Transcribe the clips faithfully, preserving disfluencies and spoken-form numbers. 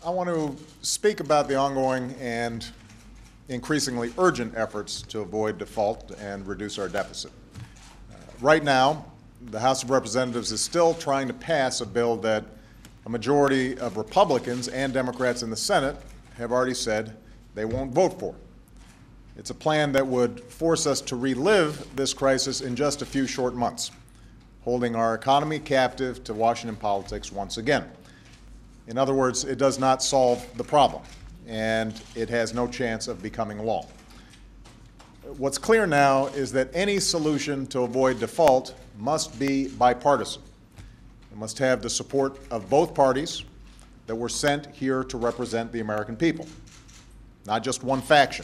I want to speak about the ongoing and increasingly urgent efforts to avoid default and reduce our deficit. Uh, right now, the House of Representatives is still trying to pass a bill that a majority of Republicans and Democrats in the Senate have already said they won't vote for. It's a plan that would force us to relive this crisis in just a few short months, holding our economy captive to Washington politics once again. In other words, it does not solve the problem, and it has no chance of becoming law. What's clear now is that any solution to avoid default must be bipartisan. It must have the support of both parties that were sent here to represent the American people, not just one faction.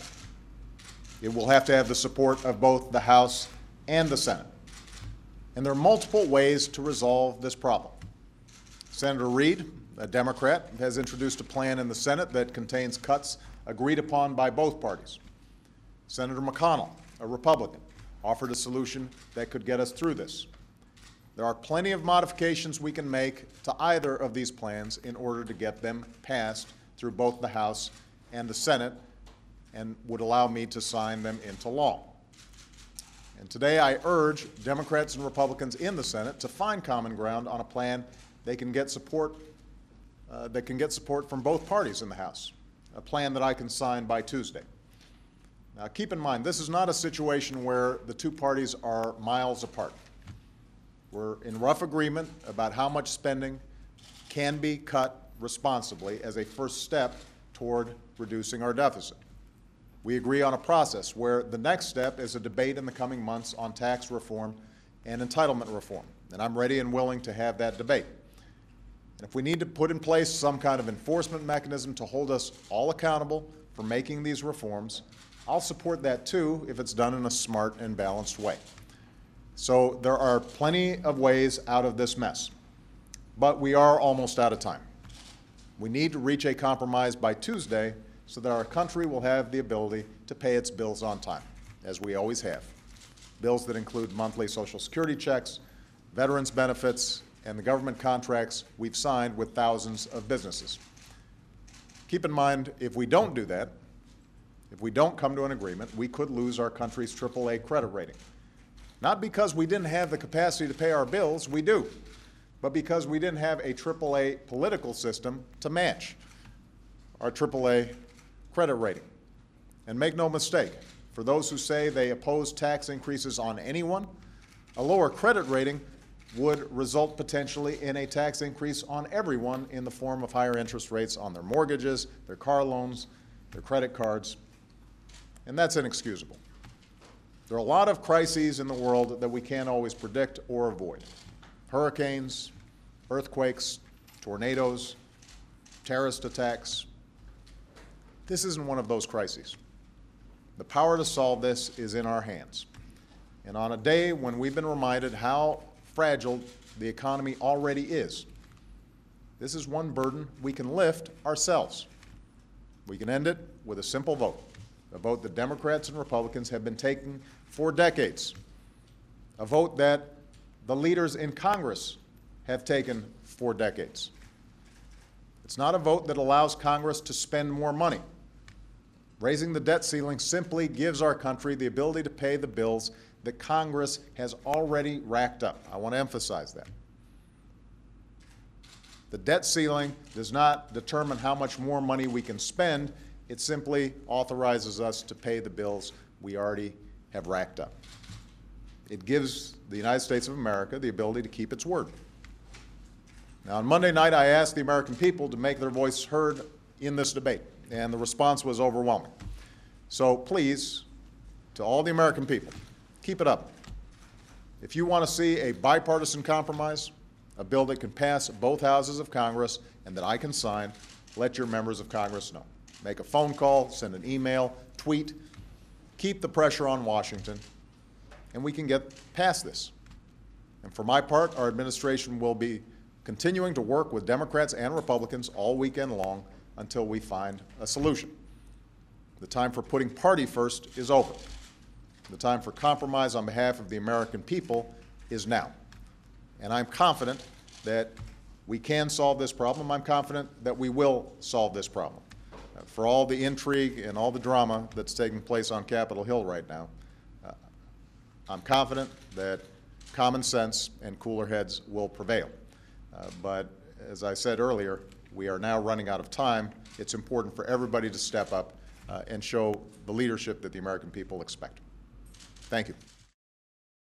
It will have to have the support of both the House and the Senate. And there are multiple ways to resolve this problem. Senator Reid, a Democrat, has introduced a plan in the Senate that contains cuts agreed upon by both parties. Senator McConnell, a Republican, offered a solution that could get us through this. There are plenty of modifications we can make to either of these plans in order to get them passed through both the House and the Senate, and would allow me to sign them into law. And today I urge Democrats and Republicans in the Senate to find common ground on a plan they can get support uh, that can get support from both parties in the House, a plan that I can sign by Tuesday. Now, keep in mind, this is not a situation where the two parties are miles apart. We're in rough agreement about how much spending can be cut responsibly as a first step toward reducing our deficit. We agree on a process where the next step is a debate in the coming months on tax reform and entitlement reform, and I'm ready and willing to have that debate. And if we need to put in place some kind of enforcement mechanism to hold us all accountable for making these reforms, I'll support that too if it's done in a smart and balanced way. So there are plenty of ways out of this mess, but we are almost out of time. We need to reach a compromise by Tuesday so that our country will have the ability to pay its bills on time, as we always have. Bills that include monthly Social Security checks, veterans benefits, and the government contracts we've signed with thousands of businesses. Keep in mind, if we don't do that, if we don't come to an agreement, we could lose our country's triple A credit rating. Not because we didn't have the capacity to pay our bills, we do, but because we didn't have a triple A political system to match our triple A credit rating. And make no mistake, for those who say they oppose tax increases on anyone, a lower credit rating would result potentially in a tax increase on everyone in the form of higher interest rates on their mortgages, their car loans, their credit cards, and that's inexcusable. There are a lot of crises in the world that we can't always predict or avoid. Hurricanes, earthquakes, tornadoes, terrorist attacks. This isn't one of those crises. The power to solve this is in our hands. And on a day when we've been reminded how fragile the economy already is, this is one burden we can lift ourselves. We can end it with a simple vote, a vote that Democrats and Republicans have been taking for decades, a vote that the leaders in Congress have taken for decades. It's not a vote that allows Congress to spend more money. Raising the debt ceiling simply gives our country the ability to pay the bills that Congress has already racked up. I want to emphasize that. The debt ceiling does not determine how much more money we can spend. It simply authorizes us to pay the bills we already have racked up. It gives the United States of America the ability to keep its word. Now, on Monday night, I asked the American people to make their voice heard in this debate, and the response was overwhelming. So please, to all the American people, keep it up. If you want to see a bipartisan compromise, a bill that can pass both houses of Congress and that I can sign, let your members of Congress know. Make a phone call, send an email, tweet. Keep the pressure on Washington, and we can get past this. And for my part, our administration will be continuing to work with Democrats and Republicans all weekend long until we find a solution. The time for putting party first is over. The time for compromise on behalf of the American people is now. And I'm confident that We can solve this problem. I'm confident that we will solve this problem. Uh, for all the intrigue and all the drama that's taking place on Capitol Hill right now, uh, I'm confident that common sense and cooler heads will prevail. Uh, but as I said earlier, we are now running out of time. It's important for everybody to step up uh, and show the leadership that the American people expect. Thank you.